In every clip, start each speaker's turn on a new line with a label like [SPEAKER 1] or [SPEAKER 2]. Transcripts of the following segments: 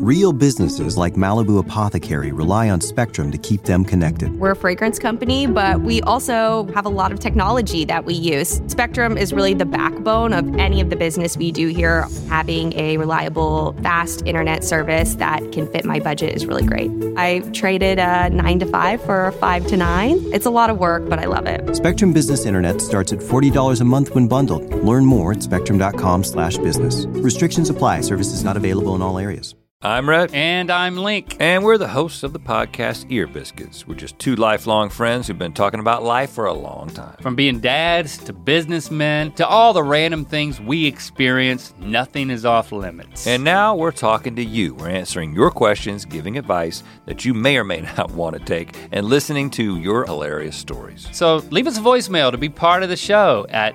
[SPEAKER 1] Real businesses like Malibu Apothecary rely on Spectrum to keep them connected.
[SPEAKER 2] We're a fragrance company, but we also have a lot of technology that we use. Spectrum is really the backbone of any of the business we do here. Having a reliable, fast internet service that can fit my budget is really great. I traded a 9 to 5 for a 5 to 9. It's a lot of work, but I love it.
[SPEAKER 1] Spectrum Business Internet starts at $40 a month when bundled. Learn more at spectrum.com/business. Restrictions apply. Services not available in all areas.
[SPEAKER 3] I'm Rhett.
[SPEAKER 4] And I'm Link.
[SPEAKER 3] And we're the hosts of the podcast Ear Biscuits. We're just two lifelong friends who've been talking about life for a long time.
[SPEAKER 4] From being dads to businessmen to all the random things we experience, nothing is off limits.
[SPEAKER 3] And now we're talking to you. We're answering your questions, giving advice that you may or may not want to take, and listening to your hilarious stories.
[SPEAKER 4] So leave us a voicemail to be part of the show at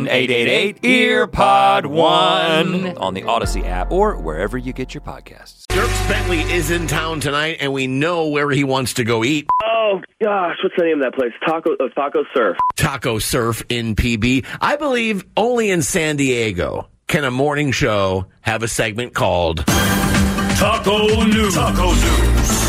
[SPEAKER 3] 1-888-EARPOD-1 on the Odyssey app or wherever you get your podcasts.
[SPEAKER 5] Dierks Bentley is in town tonight, and we know where he wants to go eat.
[SPEAKER 6] Oh, gosh, what's the name of that place? Taco Surf.
[SPEAKER 5] Taco Surf in PB. I believe only in San Diego can a morning show have a segment called Taco News. Taco News.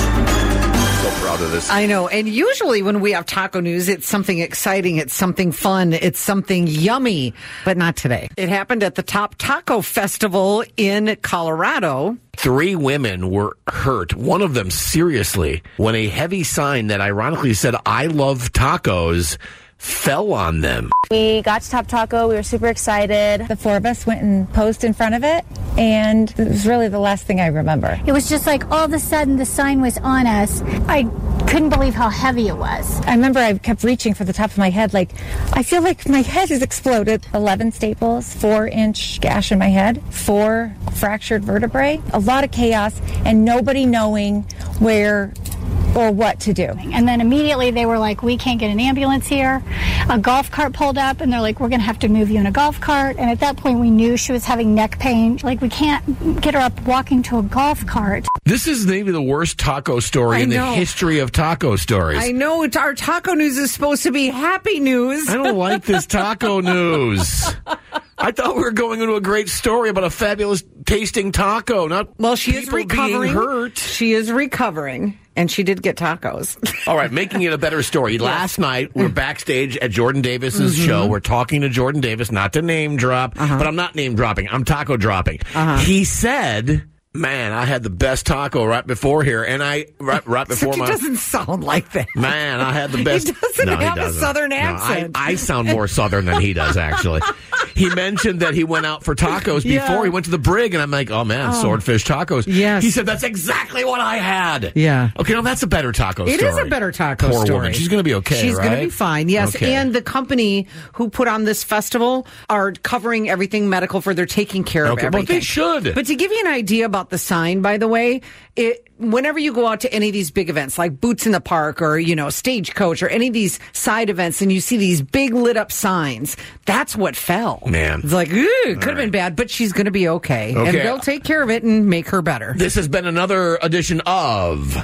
[SPEAKER 5] So proud of this.
[SPEAKER 7] I know. And usually when we have taco news, it's something exciting. It's something fun. It's something yummy. But not today. It happened at the Top Taco Festival in Colorado.
[SPEAKER 5] 3 women were hurt, one of them seriously, when a heavy sign that ironically said, "I love tacos," fell on them.
[SPEAKER 8] We got to Top Taco. We were super excited. The 4 of us went and posed in front of it, and it was really the last thing I remember.
[SPEAKER 9] It was just like all of a sudden the sign was on us. I couldn't believe how heavy it was.
[SPEAKER 8] I remember I kept reaching for the top of my head, like, I feel like my head has exploded. 11 staples, 4-inch gash in my head, 4 fractured vertebrae, a lot of chaos, and nobody knowing where or what to do.
[SPEAKER 9] And then immediately they were like, we can't get an ambulance here. A golf cart pulled up and they're like, we're going to have to move you in a golf cart. And at that point we knew she was having neck pain. Like, we can't get her up walking to a golf cart.
[SPEAKER 5] This is maybe the worst taco story in the history of taco stories.
[SPEAKER 7] I know. Our taco news is supposed to be happy news.
[SPEAKER 5] I don't like this taco news. I thought we were going into a great story about a fabulous tasting taco, not
[SPEAKER 7] she is recovering.
[SPEAKER 5] Being hurt.
[SPEAKER 7] She is recovering, and she did get tacos.
[SPEAKER 5] All right, making it a better story. Last night, we're backstage at Jordan Davis's show. We're talking to Jordan Davis, not to name drop, but I'm not name dropping. I'm taco dropping. He said, man, I had the best taco right before here, and right before
[SPEAKER 7] He doesn't sound like that.
[SPEAKER 5] Man, I had the best.
[SPEAKER 7] He doesn't have a southern accent.
[SPEAKER 5] I sound more southern than he does, actually. He mentioned that he went out for tacos before he went to the Brig, and I'm like, oh man, swordfish tacos.
[SPEAKER 7] Yes.
[SPEAKER 5] He said, that's exactly what I had.
[SPEAKER 7] Yeah.
[SPEAKER 5] Okay, now that's a better taco story.
[SPEAKER 7] It is a better taco
[SPEAKER 5] Poor
[SPEAKER 7] story.
[SPEAKER 5] woman. She's going to be okay,
[SPEAKER 7] She's
[SPEAKER 5] right?
[SPEAKER 7] going to be fine, yes.
[SPEAKER 5] Okay.
[SPEAKER 7] And the company who put on this festival are covering everything medical for. They're taking care of everything.
[SPEAKER 5] Well, they should.
[SPEAKER 7] But to give you an idea about the sign, by the way, whenever you go out to any of these big events like Boots in the Park or, Stagecoach or any of these side events and you see these big lit up signs, that's what fell.
[SPEAKER 5] Man.
[SPEAKER 7] It's like, it could have been bad, but she's going to be okay. And they'll take care of it and make her better.
[SPEAKER 5] This has been another edition of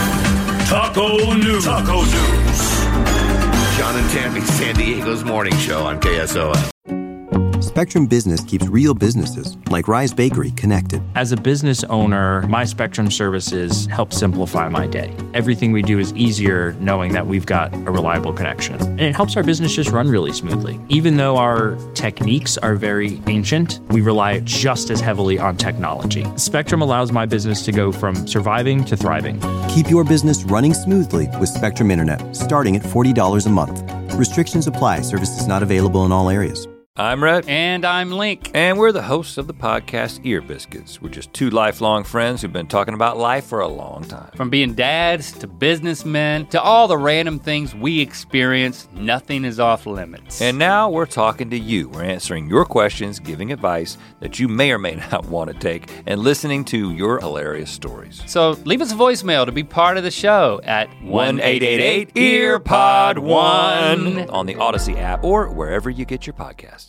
[SPEAKER 5] Taco News. Taco News. John and Tammy, San Diego's morning show on KSON.
[SPEAKER 1] Spectrum Business keeps real businesses, like Rise Bakery, connected.
[SPEAKER 10] As a business owner, my Spectrum services help simplify my day. Everything we do is easier knowing that we've got a reliable connection. And it helps our business just run really smoothly. Even though our techniques are very ancient, we rely just as heavily on technology. Spectrum allows my business to go from surviving to thriving.
[SPEAKER 1] Keep your business running smoothly with Spectrum Internet, starting at $40 a month. Restrictions apply. Services not available in all areas.
[SPEAKER 3] I'm Rhett.
[SPEAKER 4] And I'm Link.
[SPEAKER 3] And we're the hosts of the podcast Ear Biscuits. We're just two lifelong friends who've been talking about life for a long time.
[SPEAKER 4] From being dads to businessmen to all the random things we experience, nothing is off limits.
[SPEAKER 3] And now we're talking to you. We're answering your questions, giving advice that you may or may not want to take, and listening to your hilarious stories.
[SPEAKER 4] So leave us a voicemail to be part of the show at
[SPEAKER 3] 1-888-EARPOD-1 on the Odyssey app or wherever you get your podcasts.